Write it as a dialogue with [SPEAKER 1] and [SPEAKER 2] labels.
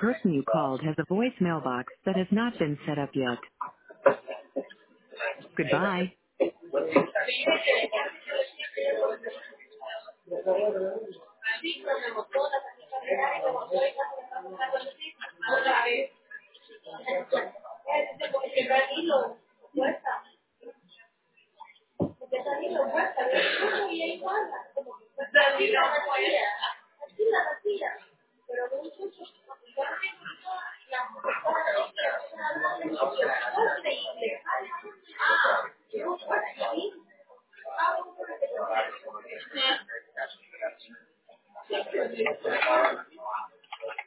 [SPEAKER 1] person you called has a voicemail box that has not been set up yet. Goodbye.